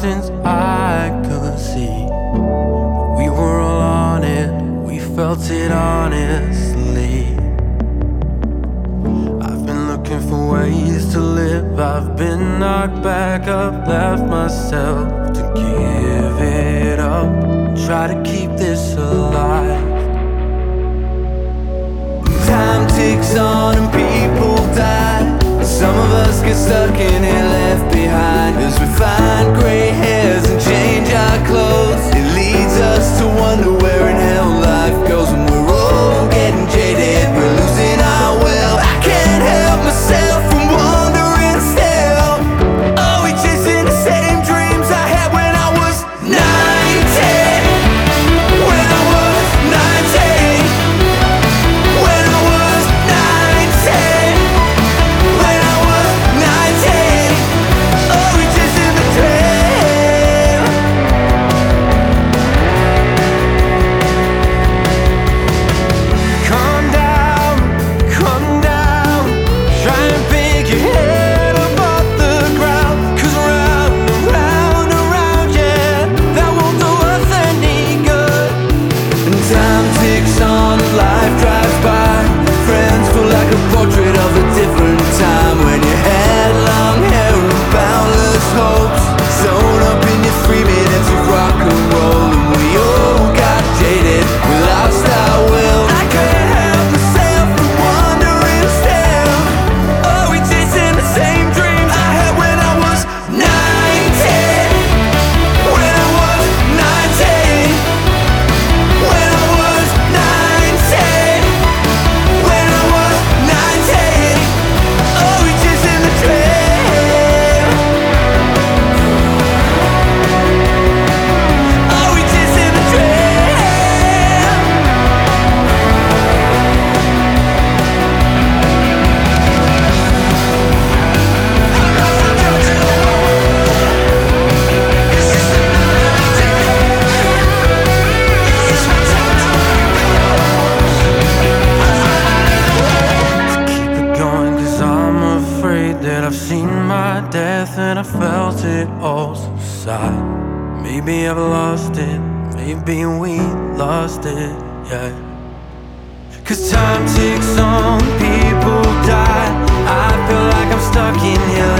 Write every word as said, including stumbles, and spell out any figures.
since I could see. We were all on it, we felt it honestly. I've been looking for ways to live, I've been knocked back up, left myself to give it up, try to keep this alive. Time ticks on and people die. Some of us get stuck in here, left behind, as we find gray hairs and change our clothes. It leads us to wonder where in hell life goes. When we're all getting jaded, we're losing our will. I can't help myself from wondering still. Are we chasing the same dreams I had when I was nineteen? When I was nineteen. When I was nineteen. When I was nineteen. Are we chasing the dream? Calm down, calm down. Try and pick your head up off the ground. 'Cause round and round and round, yeah, that won't do us any good. And time ticks on and life drives by. Friends feel like a portrait of a different time, when you had long hair and boundless hopes, sewn up in your three minutes of rock and roll. And we all got jaded, we lost our will. I can't help myself from wondering still. Are we chasing the same dreams I had when I was nineteen? When I was nineteen. When I was nineteen. When I was nineteen. Are we chasing the dream? Are we chasing the dream? Keep it going, 'cause I'm afraid that I've seen my death and I felt it all subside. Maybe I've lost it, maybe we lost it, yeah. 'Cause time ticks on, people die. I feel like I'm stuck in here,